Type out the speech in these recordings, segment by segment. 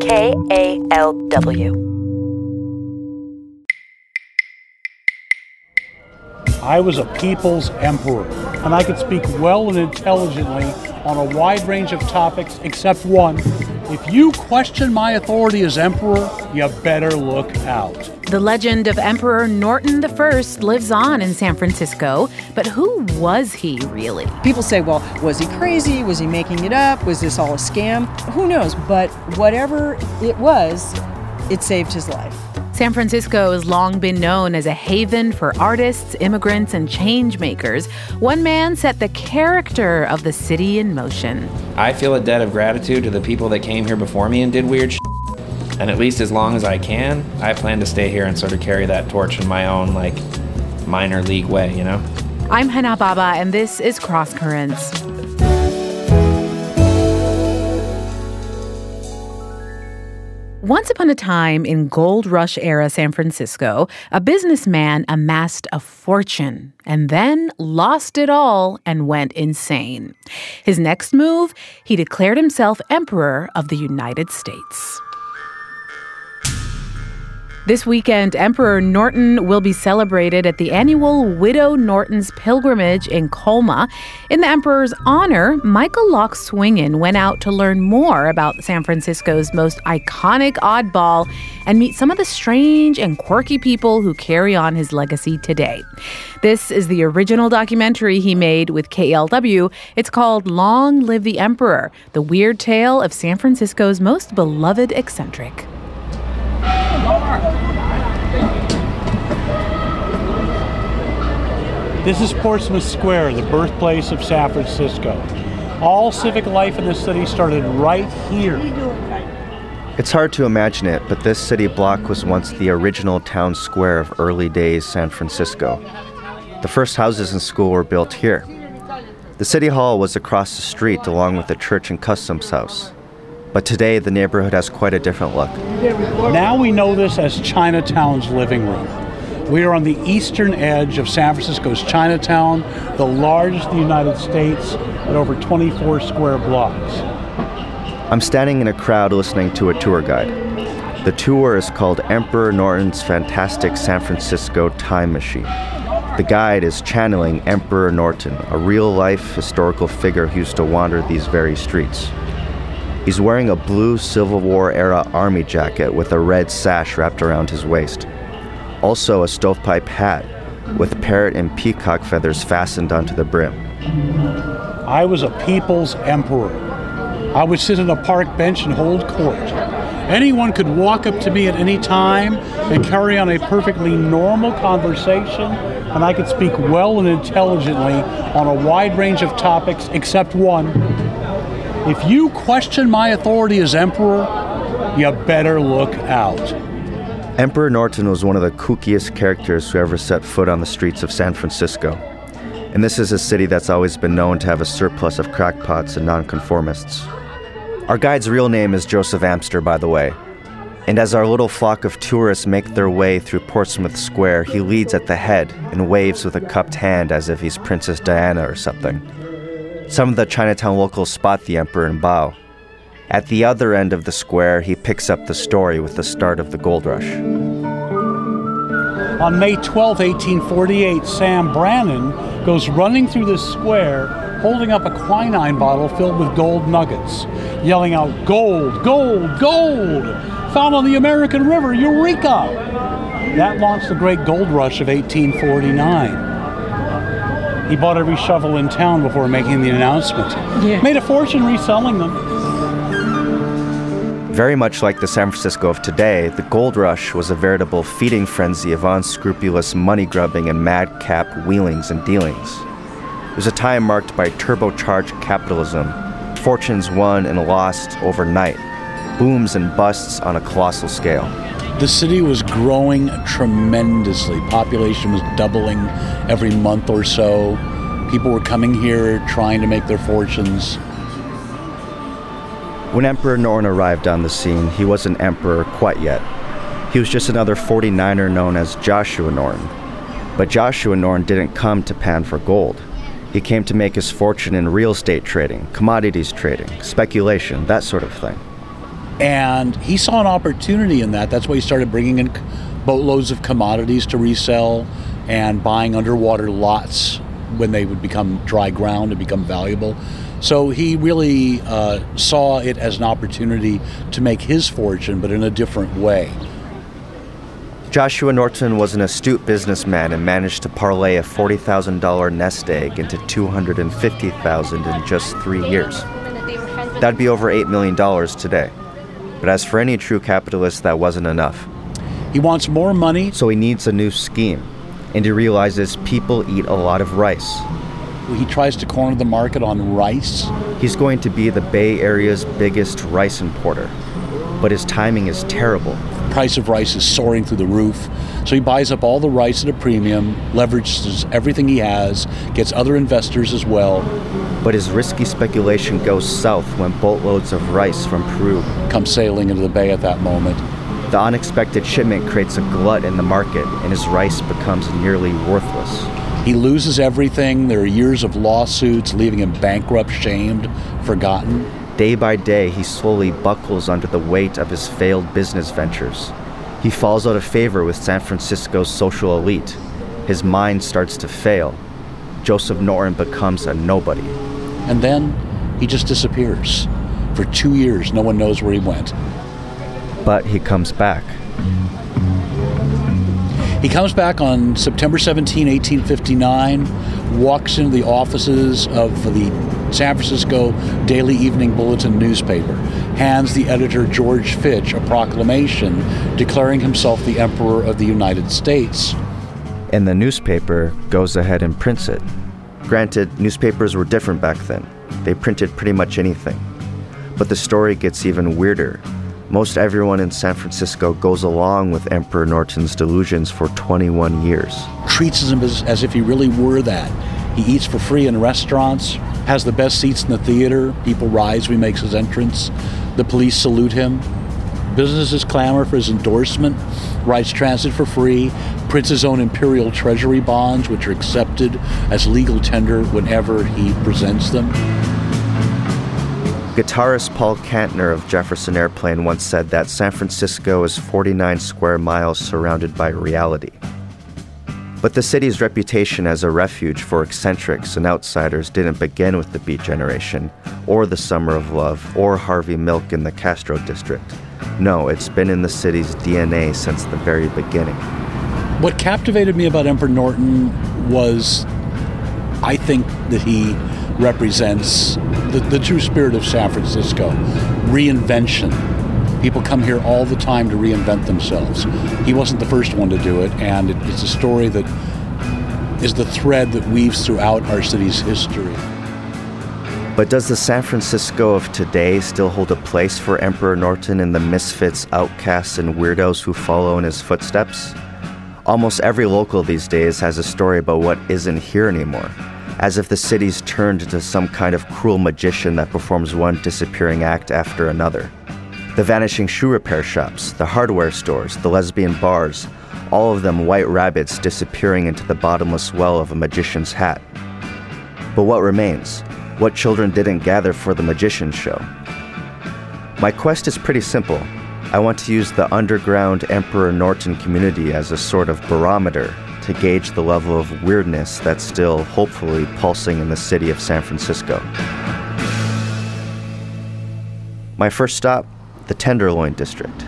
KALW. I was a people's emperor, and I could speak well and intelligently on a wide range of topics except one. If you question my authority as emperor, you better look out. The legend of Emperor Norton I lives on in San Francisco, but who was he really? People say, well, was he crazy? Was he making it up? Was this all a scam? Who knows? But whatever it was, it saved his life. San Francisco has long been known as a haven for artists, immigrants, and change makers. One man set the character of the city in motion. I feel a debt of gratitude to the people that came here before me and did weird shit. And at least as long as I can, I plan to stay here and sort of carry that torch in my own, minor league way, you know? I'm Hana Baba, and this is Cross Currents. Once upon a time in gold rush era San Francisco, a businessman amassed a fortune and then lost it all and went insane. His next move, he declared himself emperor of the United States. This weekend, Emperor Norton will be celebrated at the annual Widow Norton's Pilgrimage in Colma. In the emperor's honor, Michael Locke Swingen went out to learn more about San Francisco's most iconic oddball and meet some of the strange and quirky people who carry on his legacy today. This is the original documentary he made with KALW. It's called Long Live the Emperor, the weird tale of San Francisco's most beloved eccentric. This is Portsmouth Square, the birthplace of San Francisco. All civic life in the city started right here. It's hard to imagine it, but this city block was once the original town square of early days San Francisco. The first houses and school were built here. The city hall was across the street along with the church and customs house. But today, the neighborhood has quite a different look. Now we know this as Chinatown's living room. We are on the eastern edge of San Francisco's Chinatown, the largest in the United States, at over 24 square blocks. I'm standing in a crowd listening to a tour guide. The tour is called Emperor Norton's Fantastic San Francisco Time Machine. The guide is channeling Emperor Norton, a real-life historical figure who used to wander these very streets. He's wearing a blue Civil War-era army jacket with a red sash wrapped around his waist. Also a stovepipe hat with parrot and peacock feathers fastened onto the brim. I was a people's emperor. I would sit on a park bench and hold court. Anyone could walk up to me at any time and carry on a perfectly normal conversation, and I could speak well and intelligently on a wide range of topics except one. If you question my authority as emperor, you better look out. Emperor Norton was one of the kookiest characters who ever set foot on the streets of San Francisco. And this is a city that's always been known to have a surplus of crackpots and nonconformists. Our guide's real name is Joseph Amster, by the way. And as our little flock of tourists make their way through Portsmouth Square, he leads at the head and waves with a cupped hand as if he's Princess Diana or something. Some of the Chinatown locals spot the emperor and bow. At the other end of the square, he picks up the story with the start of the gold rush. On May 12, 1848, Sam Brannan goes running through the square, holding up a quinine bottle filled with gold nuggets, yelling out, "Gold, gold, gold! Found on the American River, Eureka!" That launched the great gold rush of 1849. He bought every shovel in town before making the announcement. Yeah. Made a fortune reselling them. Very much like the San Francisco of today, the gold rush was a veritable feeding frenzy of unscrupulous money-grubbing and madcap wheelings and dealings. It was a time marked by turbocharged capitalism, fortunes won and lost overnight, booms and busts on a colossal scale. The city was growing tremendously. Population was doubling every month or so. People were coming here trying to make their fortunes. When Emperor Norton arrived on the scene, he wasn't emperor quite yet. He was just another 49er known as Joshua Norton. But Joshua Norton didn't come to pan for gold. He came to make his fortune in real estate trading, commodities trading, speculation, that sort of thing. And he saw an opportunity in that. That's why he started bringing in boatloads of commodities to resell and buying underwater lots when they would become dry ground and become valuable. So he really saw it as an opportunity to make his fortune, but in a different way. Joshua Norton was an astute businessman and managed to parlay a $40,000 nest egg into $250,000 in just 3 years. That'd be over $8 million today. But as for any true capitalist, that wasn't enough. He wants more money. So he needs a new scheme. And he realizes people eat a lot of rice. He tries to corner the market on rice. He's going to be the Bay Area's biggest rice importer. But his timing is terrible. The price of rice is soaring through the roof. So he buys up all the rice at a premium, leverages everything he has, gets other investors as well. But his risky speculation goes south when boatloads of rice from Peru come sailing into the bay at that moment. The unexpected shipment creates a glut in the market, and his rice becomes nearly worthless. He loses everything. There are years of lawsuits, leaving him bankrupt, shamed, forgotten. Day by day, he slowly buckles under the weight of his failed business ventures. He falls out of favor with San Francisco's social elite. His mind starts to fail. Joseph Norton becomes a nobody. And then he just disappears. For 2 years, no one knows where he went. But he comes back. He comes back on September 17, 1859, walks into the offices of the San Francisco Daily Evening Bulletin newspaper, hands the editor George Fitch a proclamation declaring himself the Emperor of the United States. And the newspaper goes ahead and prints it. Granted, newspapers were different back then. They printed pretty much anything. But the story gets even weirder. Most everyone in San Francisco goes along with Emperor Norton's delusions for 21 years. Treats him as if he really were that. He eats for free in restaurants, has the best seats in the theater. People rise when he makes his entrance. The police salute him. Businesses clamor for his endorsement, rides transit for free, prints his own imperial treasury bonds, which are accepted as legal tender whenever he presents them. Guitarist Paul Kantner of Jefferson Airplane once said that San Francisco is 49 square miles surrounded by reality. But the city's reputation as a refuge for eccentrics and outsiders didn't begin with the Beat Generation, or the Summer of Love, or Harvey Milk in the Castro District. No, it's been in the city's DNA since the very beginning. What captivated me about Emperor Norton was, I think that he represents the true spirit of San Francisco, reinvention. People come here all the time to reinvent themselves. He wasn't the first one to do it, and it's a story that is the thread that weaves throughout our city's history. But does the San Francisco of today still hold a place for Emperor Norton and the misfits, outcasts, and weirdos who follow in his footsteps? Almost every local these days has a story about what isn't here anymore, as if the city's turned into some kind of cruel magician that performs one disappearing act after another. The vanishing shoe repair shops, the hardware stores, the lesbian bars, all of them white rabbits disappearing into the bottomless well of a magician's hat. But what remains? What children didn't gather for the magician's show? My quest is pretty simple. I want to use the underground Emperor Norton community as a sort of barometer to gauge the level of weirdness that's still, hopefully, pulsing in the city of San Francisco. My first stop, the Tenderloin District.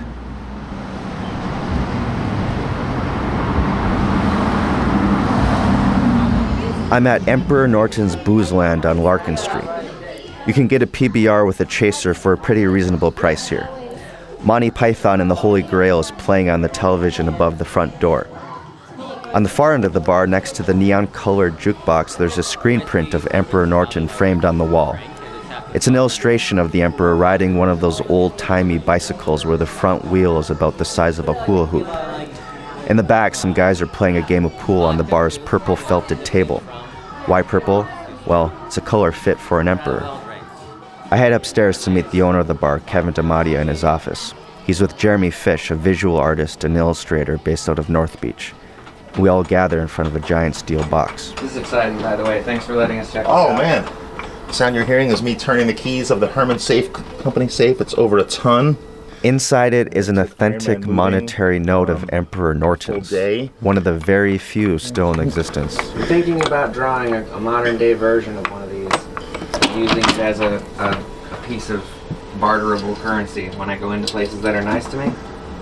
I'm at Emperor Norton's Booze Land on Larkin Street. You can get a PBR with a chaser for a pretty reasonable price here. Monty Python and the Holy Grail is playing on the television above the front door. On the far end of the bar, next to the neon-colored jukebox, there's a screen print of Emperor Norton framed on the wall. It's an illustration of the Emperor riding one of those old-timey bicycles where the front wheel is about the size of a hula hoop. In the back, some guys are playing a game of pool on the bar's purple felted table. Why purple? Well, it's a color fit for an emperor. I head upstairs to meet the owner of the bar, Kevin D'Amatia, in his office. He's with Jeremy Fish, a visual artist and illustrator based out of North Beach. We all gather in front of a giant steel box. This is exciting, by the way. Thanks for letting us check this Oh, out. man. The sound you're hearing is me turning the keys of the Herman Safe Company safe. It's over a ton. Inside it is an authentic monetary note of Emperor Norton's, one of the very few still in existence. I'm thinking about drawing a modern-day version of one of these, using it as a piece of barterable currency when I go into places that are nice to me.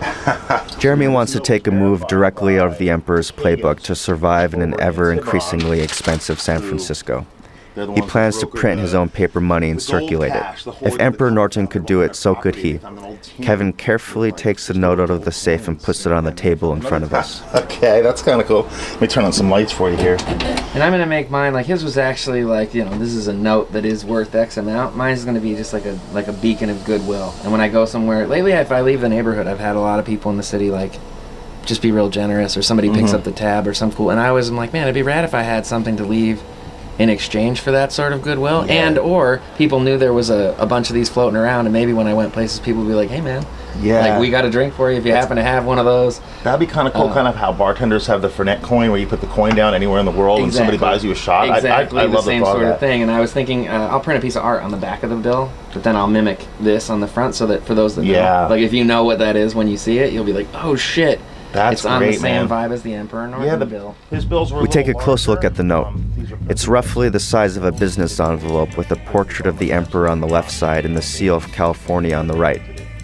Jeremy wants to take a move directly out of the Emperor's playbook to survive in an ever-increasingly expensive San Francisco. He plans to print his own paper money and circulate it. If Emperor Norton could do it, so could he. Kevin carefully takes the note out of the safe and puts it on the table in front of us. Okay, that's kind of cool. Let me turn on some lights for you here. And I'm going to make mine, like his was actually like, this is a note that is worth X amount. Mine's going to be just like a beacon of goodwill. And when I go somewhere, lately if I leave the neighborhood, I've had a lot of people in the city like, just be real generous, or somebody picks up the tab or some cool. And I always am like, man, it'd be rad if I had something to leave in exchange for that sort of goodwill, and or people knew there was a bunch of these floating around, and maybe when I went places, people would be like, hey man, like we got a drink for you if you happen to have one of those. That'd be kind of cool, kind of how bartenders have the Fernet coin, where you put the coin down anywhere in the world and somebody buys you a shot. Exactly, I love the same sort of thing. And I was thinking, I'll print a piece of art on the back of the bill, but then I'll mimic this on the front, so that for those that know, like if you know what that is when you see it, you'll be like, oh shit. That's it's on great, the same man. Vibe as the Emperor Norton bill. His bills were We take a close look at the note. It's roughly the size of a business envelope with a portrait of the Emperor on the left side and the seal of California on the right.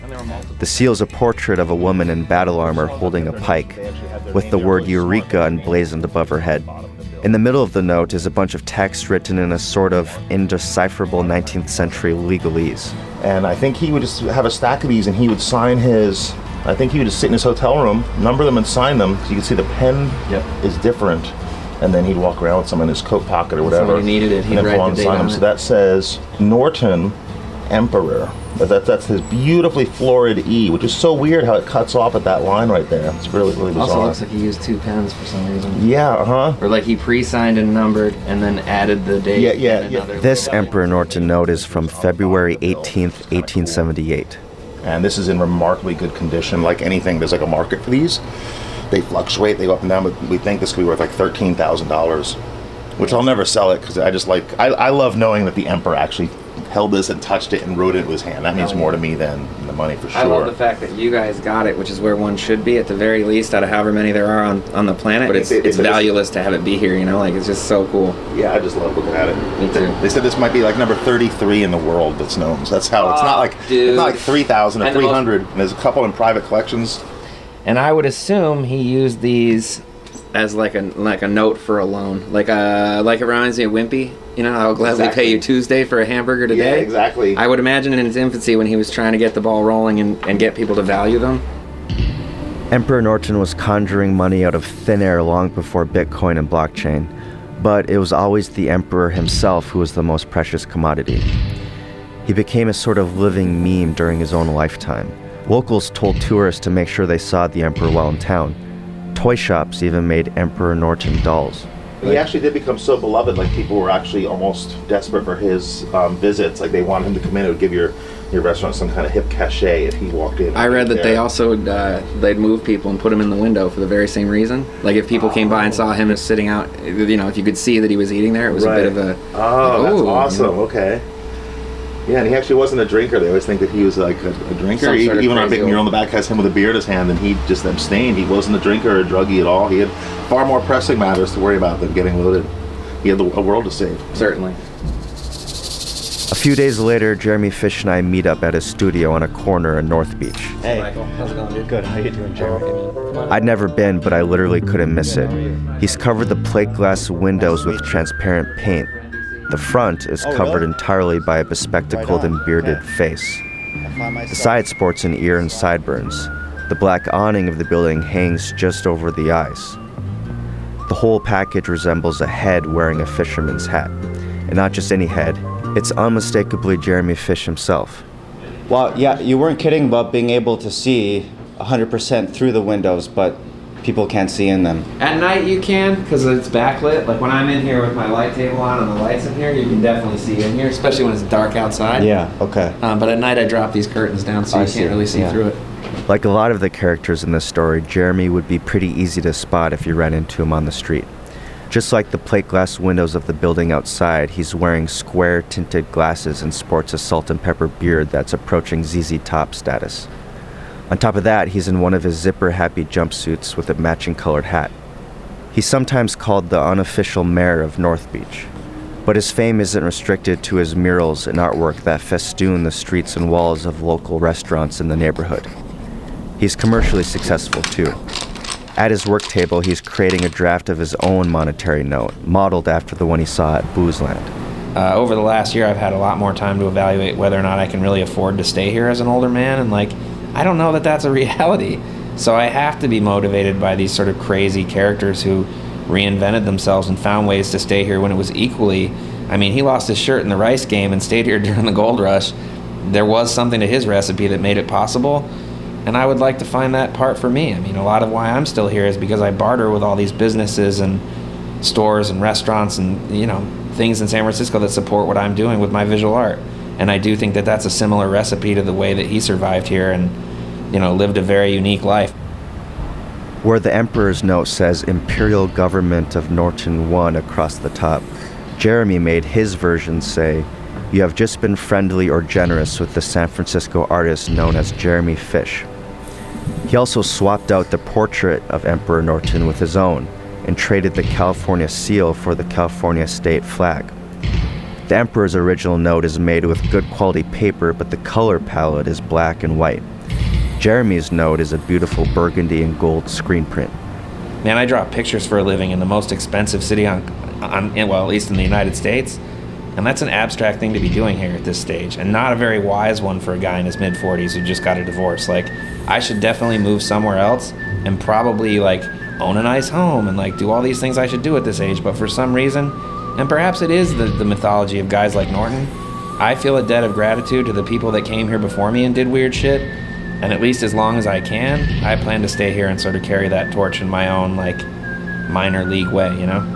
The seal is a portrait of a woman in battle armor holding a pike, with the word Eureka emblazoned above her head. In the middle of the note is a bunch of text written in a sort of indecipherable 19th century legalese. And I think he would just have a stack of these, and he would sign his... I think he would just sit in his hotel room, number them and sign them, so you can see the pen is different. And then he'd walk around with some in his coat pocket or whatever. Somebody needed it, he'd write the date on it. So that says Norton Emperor. That's his beautifully florid E, which is so weird how it cuts off at that line right there. It's really, really bizarre. Also looks like he used 2 pens for some reason. Yeah, Or like he pre-signed and numbered and then added the date. Yeah. This Emperor Norton note is from February 18th, 1878. And this is in remarkably good condition. Like anything, there's like a market for these. They fluctuate, they go up and down, but we think this could be worth like $13,000, which I'll never sell it because I love knowing that the Emperor actually held this and touched it and wrote it with his hand. That means more to me than the money for sure. I love the fact that you guys got it, which is where one should be at the very least out of however many there are on the planet. But it's valueless to have it be here, like it's just so cool. Yeah, I just love looking at it. Me too. They said this might be like number 33 in the world that's known. So that's how it's not like 3,000 or 300. And there's a couple in private collections. And I would assume he used these as like a note for a loan, like it reminds me of Wimpy. I'll gladly pay you Tuesday for a hamburger today. Yeah, exactly. I would imagine in his infancy when he was trying to get the ball rolling and get people to value them. Emperor Norton was conjuring money out of thin air long before Bitcoin and blockchain, but it was always the Emperor himself who was the most precious commodity. He became a sort of living meme during his own lifetime. Locals told tourists to make sure they saw the Emperor while in town. Toy shops even made Emperor Norton dolls. He actually did become so beloved, like people were actually almost desperate for his visits. Like they wanted him to come in, it would give your restaurant some kind of hip cachet if he walked in. I read that they also, they'd move people and put him in the window for the very same reason. Like if people came by and saw him sitting out, if you could see that he was eating there, it was a bit of a... Oh, that's awesome, okay. Yeah, and he actually wasn't a drinker. They always think that he was like a drinker. Even our big mural on the back has him with a beer in his hand, and he just abstained. He wasn't a drinker or a druggie at all. He had far more pressing matters to worry about than getting loaded. He had a world to save. Certainly. A few days later, Jeremy Fish and I meet up at his studio on a corner in North Beach. Hey, Michael. How's it going, dude? Good. How you doing, Jeremy? I'd never been, but I literally couldn't miss it. He's covered the plate glass windows with transparent paint. The front is covered entirely by a bespectacled and bearded face. The side sports an ear and sideburns. The black awning of the building hangs just over the eyes. The whole package resembles a head wearing a fisherman's hat. And not just any head, it's unmistakably Jeremy Fish himself. Well, yeah, you weren't kidding about being able to see 100% through the windows, but people can't see in them. At night you can, because it's backlit. Like when I'm in here with my light table on and the lights in here, you can definitely see in here, especially when it's dark outside. Yeah, okay. But at night I drop these curtains down so you can't really see through it. Like a lot of the characters in this story, Jeremy would be pretty easy to spot if you ran into him on the street. Just like the plate glass windows of the building outside, he's wearing square tinted glasses and sports a salt and pepper beard that's approaching ZZ Top status. On top of that, he's in one of his zipper-happy jumpsuits with a matching colored hat. He's sometimes called the unofficial mayor of North Beach, but his fame isn't restricted to his murals and artwork that festoon the streets and walls of local restaurants in the neighborhood. He's commercially successful, too. At his work table, he's creating a draft of his own monetary note, modeled after the one he saw at Boozland. Over the last year, I've had a lot more time to evaluate whether or not I can really afford to stay here as an older man, and I don't know that that's a reality. So I have to be motivated by these sort of crazy characters who reinvented themselves and found ways to stay here when it was equally... I mean, he lost his shirt in the rice game and stayed here during the gold rush. There was something to his recipe that made it possible, and I would like to find that part for me. I mean, a lot of why I'm still here is because I barter with all these businesses and stores and restaurants and, things in San Francisco that support what I'm doing with my visual art. And I do think that that's a similar recipe to the way that he survived here and, lived a very unique life. Where the Emperor's note says Imperial Government of Norton 1 across the top, Jeremy made his version say, "You have just been friendly or generous with the San Francisco artist known as Jeremy Fish." He also swapped out the portrait of Emperor Norton with his own and traded the California seal for the California state flag. The Emperor's original note is made with good quality paper, but the color palette is black and white. Jeremy's note is a beautiful burgundy and gold screen print. Man, I draw pictures for a living in the most expensive city at least in the United States. And that's an abstract thing to be doing here at this stage, and not a very wise one for a guy in his mid-40s who just got a divorce. I should definitely move somewhere else and probably, own a nice home and, do all these things I should do at this age. But for some reason, and perhaps it is the mythology of guys like Norton, I feel a debt of gratitude to the people that came here before me and did weird shit. And at least as long as I can, I plan to stay here and sort of carry that torch in my own, minor league way,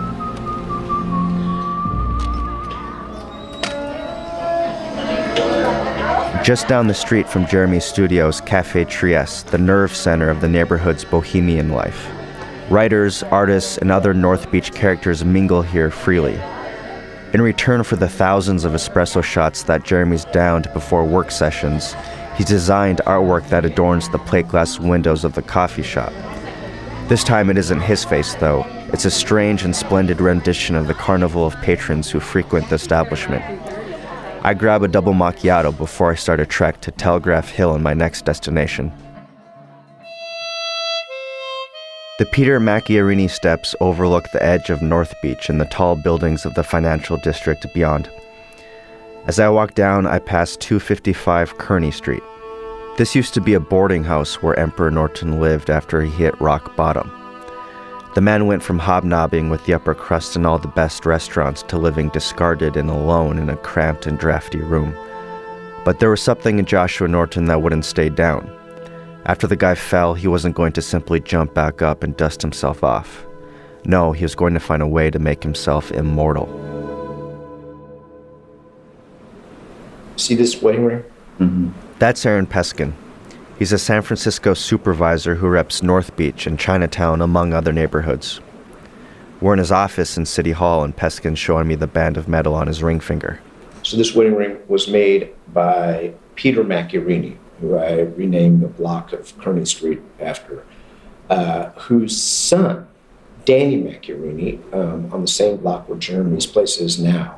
Just down the street from Jeremy's studio is Cafe Trieste, the nerve center of the neighborhood's bohemian life. Writers, artists, and other North Beach characters mingle here freely. In return for the thousands of espresso shots that Jeremy's downed before work sessions, he's designed artwork that adorns the plate glass windows of the coffee shop. This time it isn't his face, though. It's a strange and splendid rendition of the carnival of patrons who frequent the establishment. I grab a double macchiato before I start a trek to Telegraph Hill and my next destination. The Peter Macchiarini steps overlook the edge of North Beach and the tall buildings of the financial district beyond. As I walk down, I pass 255 Kearny Street. This used to be a boarding house where Emperor Norton lived after he hit rock bottom. The man went from hobnobbing with the upper crust in all the best restaurants to living discarded and alone in a cramped and drafty room. But there was something in Joshua Norton that wouldn't stay down. After the guy fell, he wasn't going to simply jump back up and dust himself off. No, he was going to find a way to make himself immortal. See this wedding ring? Mm-hmm. That's Aaron Peskin. He's a San Francisco supervisor who reps North Beach and Chinatown, among other neighborhoods. We're in his office in City Hall, and Peskin's showing me the band of metal on his ring finger. So this wedding ring was made by Peter Macchiarini, who I renamed the block of Kearny Street after, whose son, Danny Macchiarini, on the same block where Jeremy's place is now,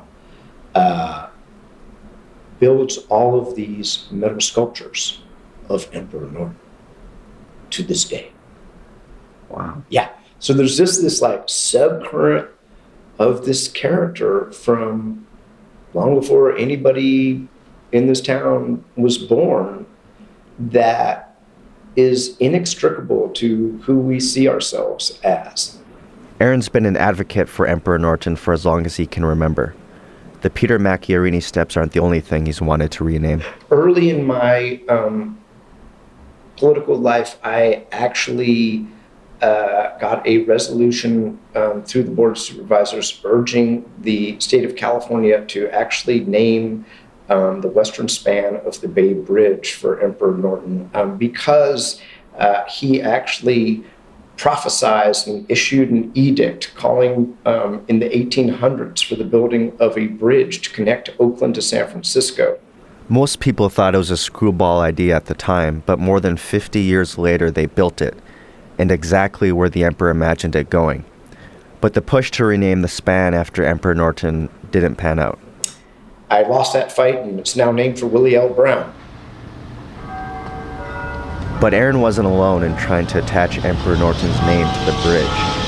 builds all of these metal sculptures of Emperor Norton to this day. Wow. Yeah. So there's just this subcurrent of this character from long before anybody in this town was born that is inextricable to who we see ourselves as. Aaron's been an advocate for Emperor Norton for as long as he can remember. The Peter Macchiarini steps aren't the only thing he's wanted to rename. Early in my political life, I actually got a resolution through the Board of Supervisors urging the state of California to actually name the western span of the Bay Bridge for Emperor Norton because he actually prophesized and issued an edict calling in the 1800s for the building of a bridge to connect Oakland to San Francisco. Most people thought it was a screwball idea at the time, but more than 50 years later they built it, and exactly where the emperor imagined it going. But the push to rename the span after Emperor Norton didn't pan out. I lost that fight, and it's now named for Willie L. Brown. But Aaron wasn't alone in trying to attach Emperor Norton's name to the bridge.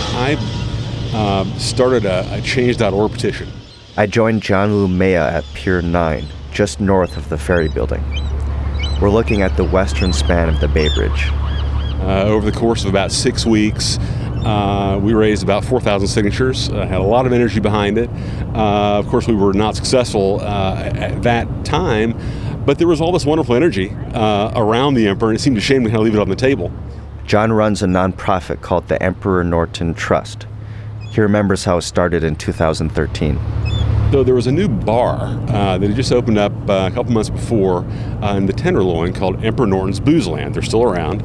I started a Change.org petition. I joined John Lou Maya at Pier 9, just north of the ferry building. We're looking at the western span of the Bay Bridge. Over the course of about 6 weeks, we raised about 4,000 signatures, had a lot of energy behind it. Of course, we were not successful at that time, but there was all this wonderful energy around the emperor, and it seemed a shame to kind of leave it on the table. John runs a nonprofit called the Emperor Norton Trust. He remembers how it started in 2013. So there was a new bar that had just opened up a couple months before in the Tenderloin called Emperor Norton's Boozeland. They're still around.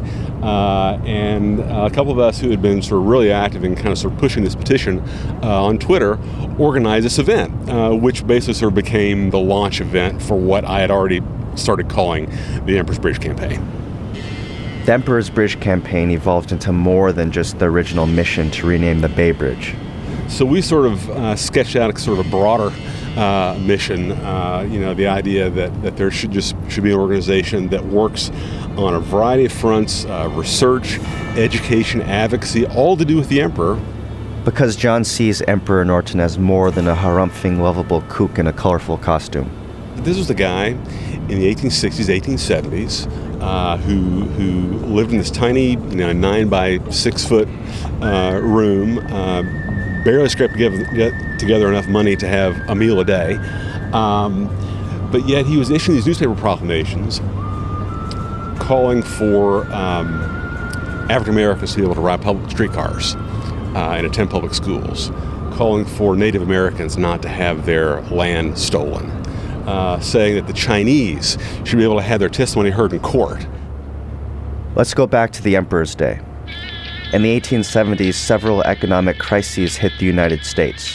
And a couple of us who had been sort of really active in kind of sort of pushing this petition on Twitter organized this event, which basically sort of became the launch event for what I had already started calling the Emperor's Bridge Campaign. The Emperor's Bridge Campaign evolved into more than just the original mission to rename the Bay Bridge. So we sort of sketched out a sort of broader mission, the idea that there should be an organization that works on a variety of fronts, research, education, advocacy, all to do with the emperor. Because John sees Emperor Norton as more than a harumphing, lovable kook in a colorful costume. This was the guy in the 1860s, 1870s, who lived in this tiny, 9 by 6 foot room, barely scraped together enough money to have a meal a day. But yet he was issuing these newspaper proclamations calling for African Americans to be able to ride public streetcars and attend public schools, calling for Native Americans not to have their land stolen, saying that the Chinese should be able to have their testimony heard in court. Let's go back to the Emperor's Day. In the 1870s, several economic crises hit the United States.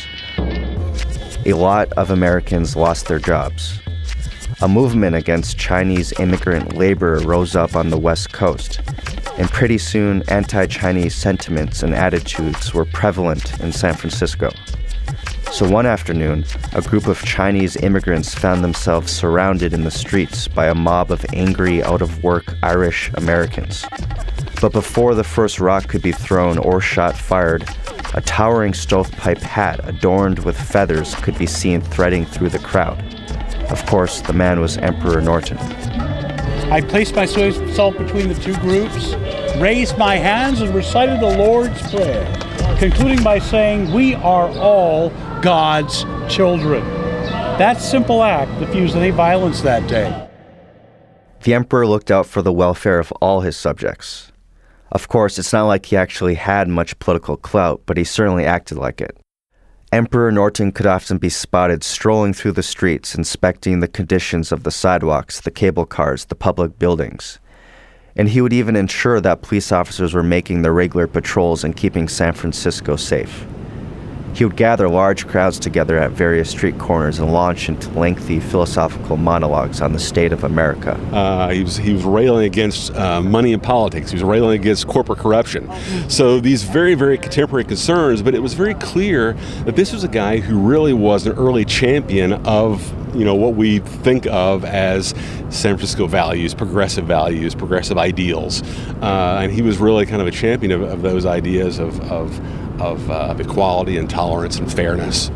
A lot of Americans lost their jobs. A movement against Chinese immigrant labor rose up on the West Coast, and pretty soon anti-Chinese sentiments and attitudes were prevalent in San Francisco. So one afternoon, a group of Chinese immigrants found themselves surrounded in the streets by a mob of angry, out-of-work Irish Americans. But before the first rock could be thrown or shot fired, a towering stovepipe hat adorned with feathers could be seen threading through the crowd. Of course, the man was Emperor Norton. I placed myself between the two groups, raised my hands, and recited the Lord's Prayer, concluding by saying, "We are all God's children." That simple act diffused any violence that day. The emperor looked out for the welfare of all his subjects. Of course, it's not like he actually had much political clout, but he certainly acted like it. Emperor Norton could often be spotted strolling through the streets, inspecting the conditions of the sidewalks, the cable cars, the public buildings. And he would even ensure that police officers were making their regular patrols and keeping San Francisco safe. He would gather large crowds together at various street corners and launch into lengthy philosophical monologues on the state of America. He was railing against money in politics. He was railing against corporate corruption. So these very, very contemporary concerns, but it was very clear that this was a guy who really was an early champion of what we think of as San Francisco values, progressive ideals. And he was really kind of a champion of those ideas of equality and tolerance and fairness.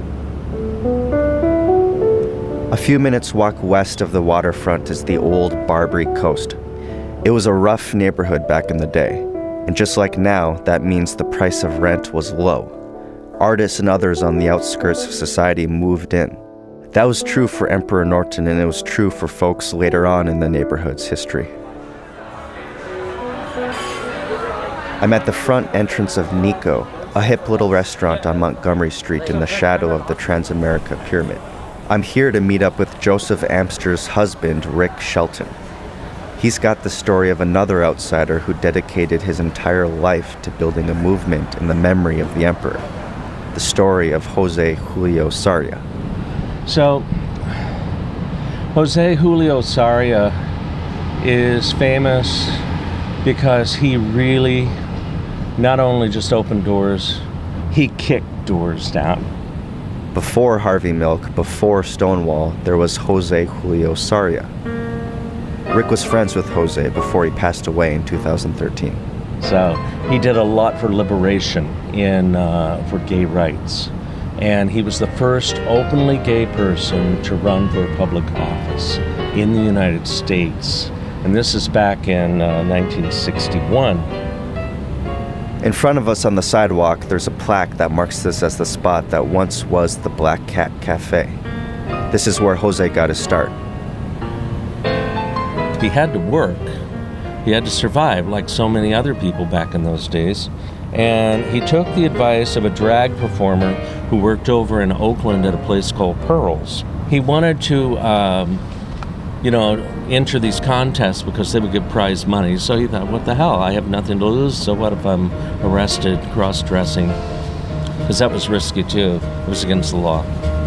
A few minutes walk west of the waterfront is the old Barbary Coast. It was a rough neighborhood back in the day, and just like now, that means the price of rent was low. Artists and others on the outskirts of society moved in. That was true for Emperor Norton, and it was true for folks later on in the neighborhood's history. I'm at the front entrance of Nico, a hip little restaurant on Montgomery Street in the shadow of the Transamerica Pyramid. I'm here to meet up with Joseph Amster's husband, Rick Shelton. He's got the story of another outsider who dedicated his entire life to building a movement in the memory of the emperor. The story of Jose Julio Sarria. So, Jose Julio Sarria is famous because he really not only just opened doors, he kicked doors down. Before Harvey Milk, before Stonewall, there was Jose Julio Sarria. Rick was friends with Jose before he passed away in 2013. So he did a lot for liberation for gay rights. And he was the first openly gay person to run for a public office in the United States. And this is back in 1961. In front of us on the sidewalk, there's a plaque that marks this as the spot that once was the Black Cat Cafe. This is where Jose got his start. He had to work. He had to survive like so many other people back in those days. And he took the advice of a drag performer who worked over in Oakland at a place called Pearls. He wanted to, enter these contests because they would give prize money. So he thought, what the hell? I have nothing to lose, so what if I'm arrested cross-dressing? Because that was risky too. It was against the law.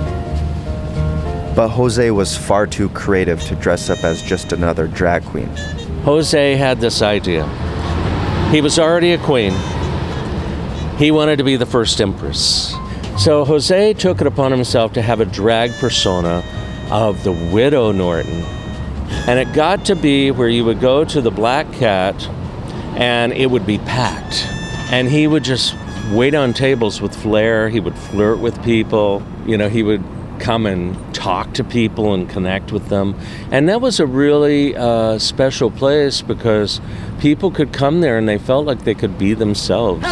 But Jose was far too creative to dress up as just another drag queen. Jose had this idea. He was already a queen. He wanted to be the first empress. So Jose took it upon himself to have a drag persona of the Widow Norton. And it got to be where you would go to the Black Cat and it would be packed. And he would just wait on tables with flair. He would flirt with people. He would come and talk to people and connect with them. And that was a really special place because people could come there and they felt like they could be themselves.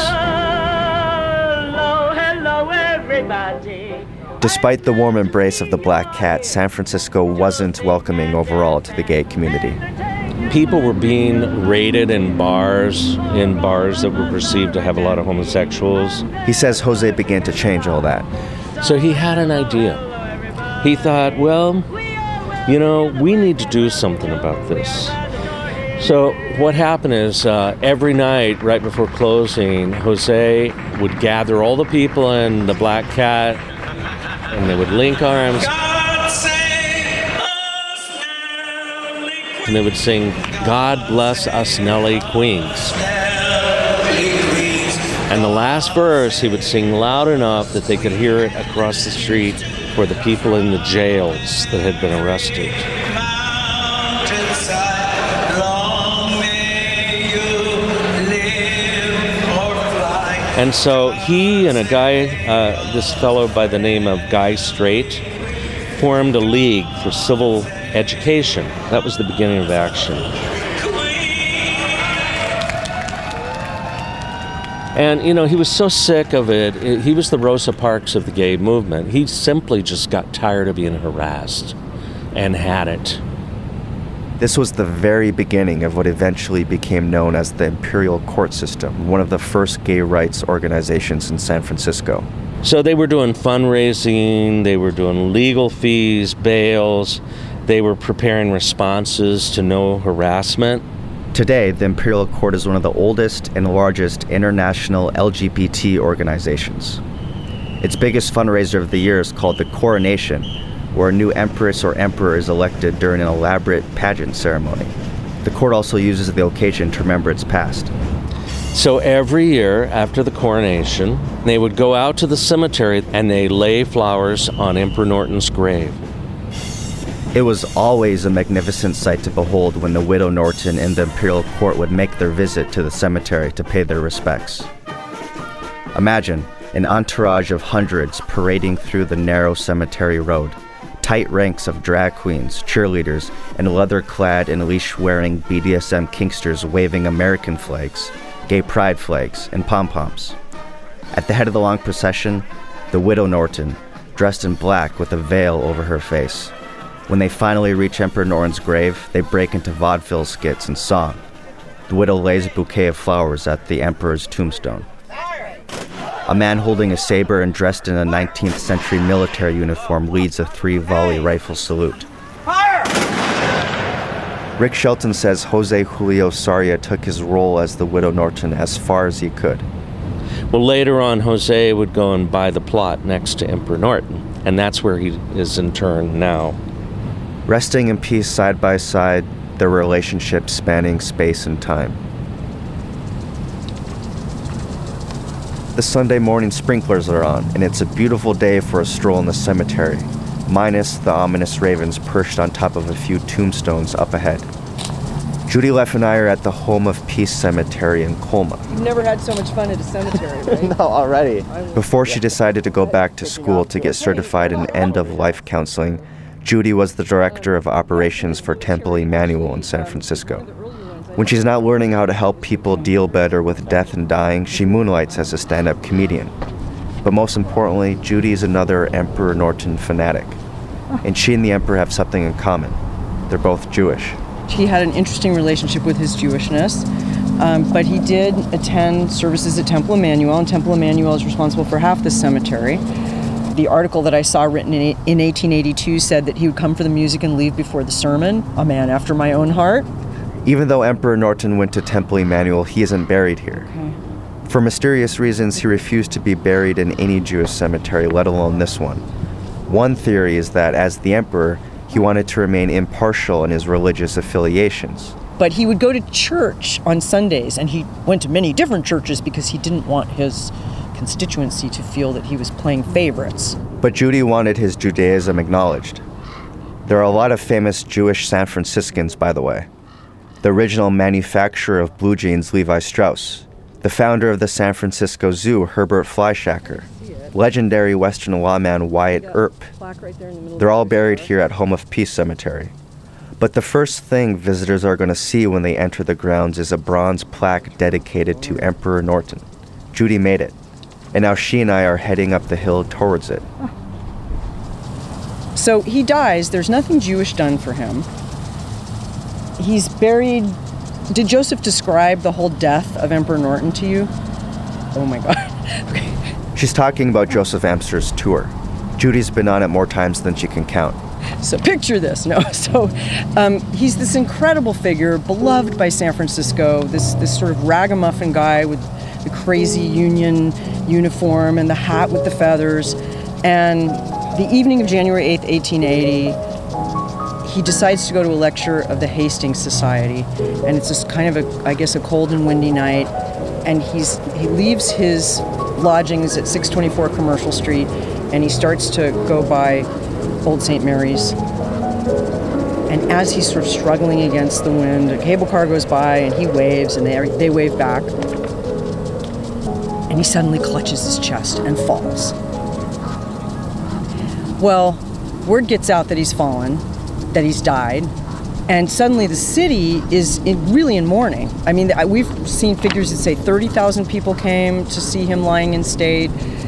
Despite the warm embrace of the Black Cat, San Francisco wasn't welcoming overall to the gay community. People were being raided in bars that were perceived to have a lot of homosexuals. He says Jose began to change all that. So he had an idea. He thought, we need to do something about this. So what happened is every night right before closing, Jose would gather all the people in the Black Cat and they would link arms and they would sing, God Bless Us Nelly Queens. And the last verse he would sing loud enough that they could hear it across the street for the people in the jails that had been arrested. And so he and a guy, this fellow by the name of Guy Straight, formed a league for civil education. That was the beginning of action. And, he was so sick of it. He was the Rosa Parks of the gay movement. He simply just got tired of being harassed and had it. This was the very beginning of what eventually became known as the Imperial Court System, one of the first gay rights organizations in San Francisco. So they were doing fundraising, they were doing legal fees, bails, they were preparing responses to no harassment. Today, the Imperial Court is one of the oldest and largest international LGBT organizations. Its biggest fundraiser of the year is called the Coronation, where a new empress or emperor is elected during an elaborate pageant ceremony. The court also uses the occasion to remember its past. So every year after the coronation, they would go out to the cemetery and they lay flowers on Emperor Norton's grave. It was always a magnificent sight to behold when the Widow Norton and the Imperial Court would make their visit to the cemetery to pay their respects. Imagine an entourage of hundreds parading through the narrow cemetery road. Tight ranks of drag queens, cheerleaders, and leather-clad and leash-wearing BDSM kinksters waving American flags, gay pride flags, and pom-poms. At the head of the long procession, the Widow Norton, dressed in black with a veil over her face. When they finally reach Emperor Norton's grave, they break into vaudeville skits and song. The widow lays a bouquet of flowers at the emperor's tombstone. A man holding a saber and dressed in a 19th century military uniform leads a 3-volley rifle salute. Fire! Rick Shelton says Jose Julio Sarria took his role as the Widow Norton as far as he could. Well, later on, Jose would go and buy the plot next to Emperor Norton, and that's where he is in turn now. resting in peace side by side, their relationship spanning space and time. The Sunday morning sprinklers are on, and it's a beautiful day for a stroll in the cemetery, minus the ominous ravens perched on top of a few tombstones up ahead. Judy Leff and I are at the Home of Peace Cemetery in Colma. You've never had so much fun at a cemetery, right? No, already. Before she decided to go back to school to get certified in end-of-life counseling, Judy was the director of operations for Temple Emmanuel in San Francisco. When she's not learning how to help people deal better with death and dying, she moonlights as a stand-up comedian. But most importantly, Judy is another Emperor Norton fanatic. And she and the Emperor have something in common. They're both Jewish. He had an interesting relationship with his Jewishness, but he did attend services at Temple Emmanuel, and Temple Emmanuel is responsible for half the cemetery. The article that I saw written in 1882 said that he would come for the music and leave before the sermon, a man after my own heart. Even though Emperor Norton went to Temple Emmanuel, he isn't buried here. Okay. For mysterious reasons, he refused to be buried in any Jewish cemetery, let alone this one. One theory is that, as the emperor, he wanted to remain impartial in his religious affiliations. But he would go to church on Sundays, and he went to many different churches because he didn't want his constituency to feel that he was playing favorites. But Judy wanted his Judaism acknowledged. There are a lot of famous Jewish San Franciscans, by the way. The original manufacturer of blue jeans, Levi Strauss. The founder of the San Francisco Zoo, Herbert Fleischacker. Legendary Western lawman Wyatt Earp. They're all buried here at Home of Peace Cemetery. But the first thing visitors are going to see when they enter the grounds is a bronze plaque dedicated to Emperor Norton. Judy made it, and now she and I are heading up the hill towards it. So he dies. There's nothing Jewish done for him. He's buried. Did Joseph describe the whole death of Emperor Norton to you? Oh my God. Okay. She's talking about Joseph Amster's tour. Judy's been on it more times than she can count. So picture this. He's this incredible figure, beloved by San Francisco, this sort of ragamuffin guy with the crazy Union uniform and the hat with the feathers. And the evening of January 8th, 1880, he decides to go to a lecture of the Hastings Society, and it's just kind of a cold and windy night, and he leaves his lodgings at 624 Commercial Street, and he starts to go by Old St. Mary's. And as he's sort of struggling against the wind, a cable car goes by, and he waves, and they wave back, and he suddenly clutches his chest and falls. Well, word gets out that he's fallen, that he's died, and suddenly the city is really in mourning. I mean, we've seen figures that say 30,000 people came to see him lying in state.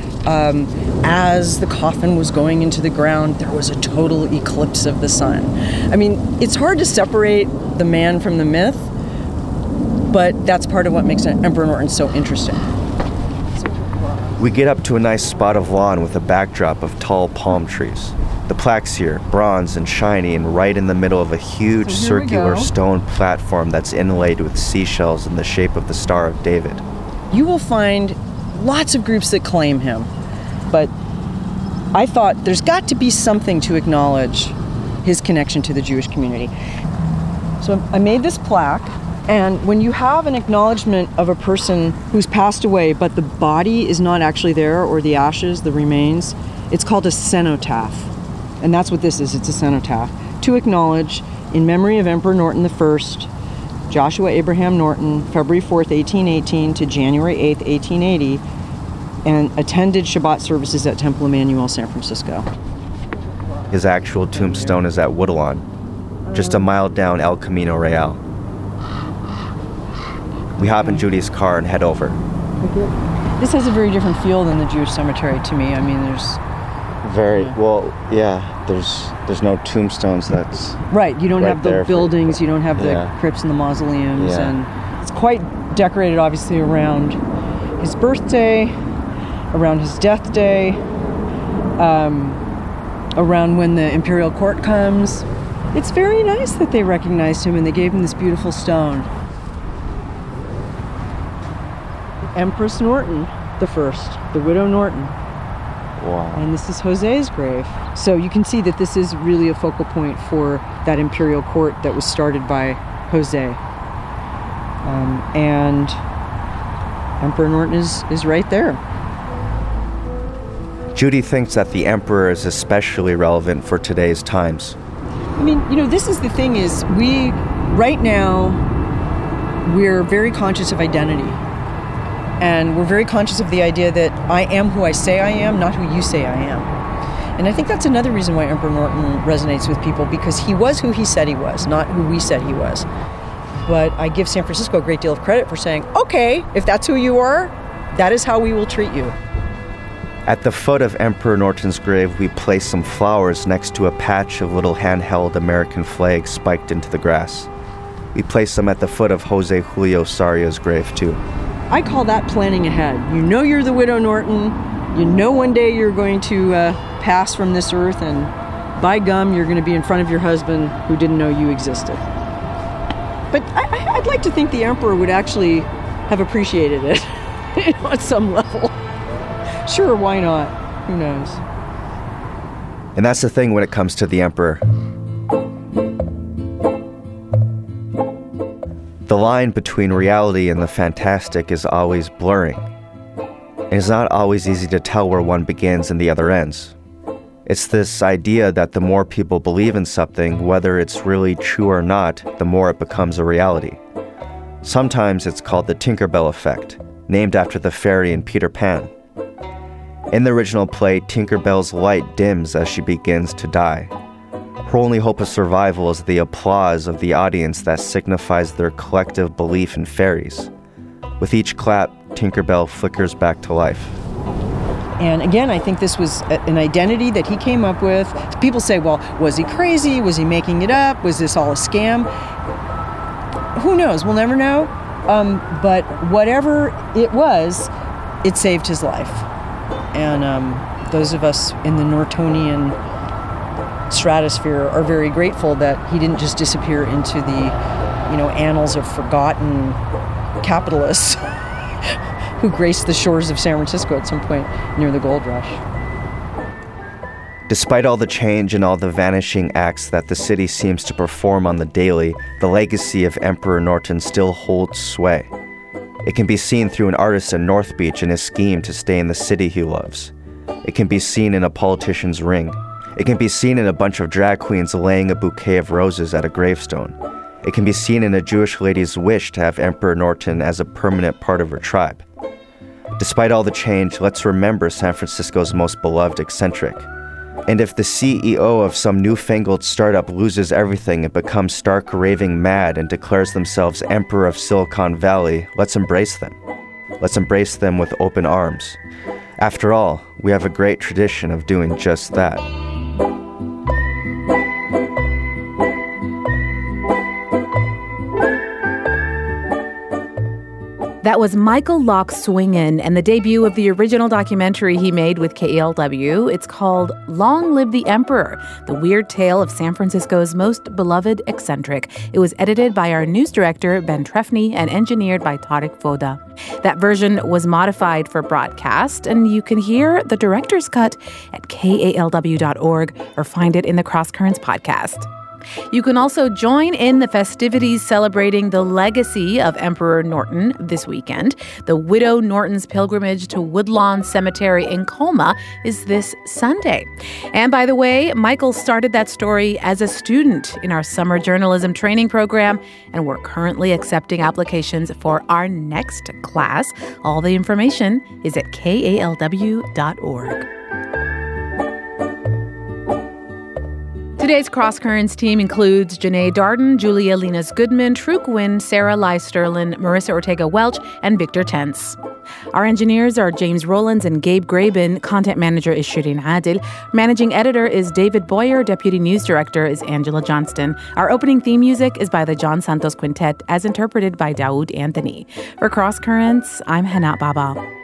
As the coffin was going into the ground, there was a total eclipse of the sun. I mean, it's hard to separate the man from the myth, but that's part of what makes Emperor Norton so interesting. We get up to a nice spot of lawn with a backdrop of tall palm trees. The plaque's here, bronze and shiny, and right in the middle of a huge circular stone platform that's inlaid with seashells in the shape of the Star of David. You will find lots of groups that claim him, but I thought there's got to be something to acknowledge his connection to the Jewish community. So I made this plaque, and when you have an acknowledgement of a person who's passed away, but the body is not actually there, or the ashes, the remains, it's called a cenotaph. And that's what this is, it's a cenotaph. To acknowledge, in memory of Emperor Norton I, Joshua Abraham Norton, February 4th, 1818 to January 8th, 1880, and attended Shabbat services at Temple Emmanuel, San Francisco. His actual tombstone is at Woodlawn, just a mile down El Camino Real. We hop in Judy's car and head over. This has a very different feel than the Jewish cemetery to me. I mean, there's there's no tombstones. That's right. You don't right have the buildings. You don't have the Yeah. crypts and the mausoleums, Yeah. and it's quite decorated, obviously, around his birthday, around his death day, around when the imperial court comes. It's very nice that they recognized him and they gave him this beautiful stone. Empress Norton the First, the widow Norton. Wow. And this is Jose's grave. So you can see that this is really a focal point for that imperial court that was started by Jose. And Emperor Norton is right there. Judy thinks that the emperor is especially relevant for today's times. I mean, this is the thing is right now, we're very conscious of identity. And we're very conscious of the idea that I am who I say I am, not who you say I am. And I think that's another reason why Emperor Norton resonates with people, because he was who he said he was, not who we said he was. But I give San Francisco a great deal of credit for saying, okay, if that's who you are, that is how we will treat you. At the foot of Emperor Norton's grave, we place some flowers next to a patch of little handheld American flags spiked into the grass. We place them at the foot of Jose Julio Saria's grave, too. I call that planning ahead. You know you're the widow Norton. You know one day you're going to pass from this earth, and by gum, you're going to be in front of your husband who didn't know you existed. But I'd like to think the emperor would actually have appreciated it at some level. Sure, why not? Who knows? And that's the thing when it comes to the emperor. The line between reality and the fantastic is always blurring. And it's not always easy to tell where one begins and the other ends. It's this idea that the more people believe in something, whether it's really true or not, the more it becomes a reality. Sometimes it's called the Tinkerbell effect, named after the fairy in Peter Pan. In the original play, Tinkerbell's light dims as she begins to die. Her only hope of survival is the applause of the audience that signifies their collective belief in fairies. With each clap, Tinkerbell flickers back to life. And again, I think this was an identity that he came up with. People say, well, was he crazy? Was he making it up? Was this all a scam? Who knows? We'll never know. But whatever it was, it saved his life. And those of us in the Nortonian stratosphere are very grateful that he didn't just disappear into the, annals of forgotten capitalists who graced the shores of San Francisco at some point near the gold rush. Despite all the change and all the vanishing acts that the city seems to perform on the daily, the legacy of Emperor Norton still holds sway. It can be seen through an artist in North Beach in his scheme to stay in the city he loves. It can be seen in a politician's ring. It can be seen in a bunch of drag queens laying a bouquet of roses at a gravestone. It can be seen in a Jewish lady's wish to have Emperor Norton as a permanent part of her tribe. Despite all the change, let's remember San Francisco's most beloved eccentric. And if the CEO of some newfangled startup loses everything and becomes stark raving mad and declares themselves Emperor of Silicon Valley, let's embrace them. Let's embrace them with open arms. After all, we have a great tradition of doing just that. That was Michael Locke Swingen and the debut of the original documentary he made with KALW. It's called Long Live the Emperor, the weird tale of San Francisco's most beloved eccentric. It was edited by our news director, Ben Trefny, and engineered by Tarek Foda. That version was modified for broadcast, and you can hear the director's cut at KALW.org or find it in the Cross Currents podcast. You can also join in the festivities celebrating the legacy of Emperor Norton this weekend. The Widow Norton's pilgrimage to Woodlawn Cemetery in Colma is this Sunday. And by the way, Michael started that story as a student in our summer journalism training program, and we're currently accepting applications for our next class. All the information is at KALW.org. Today's Cross Currents team includes Janae Darden, Julia Linas Goodman, True Gwynn, Sarah Lai Sterlin, Marissa Ortega Welch, and Victor Tense. Our engineers are James Rowlands and Gabe Graben. Content manager is Shirin Adil. Managing editor is David Boyer. Deputy news director is Angela Johnston. Our opening theme music is by the John Santos Quintet, as interpreted by Daoud Anthony. For Cross Currents, I'm Hana Baba.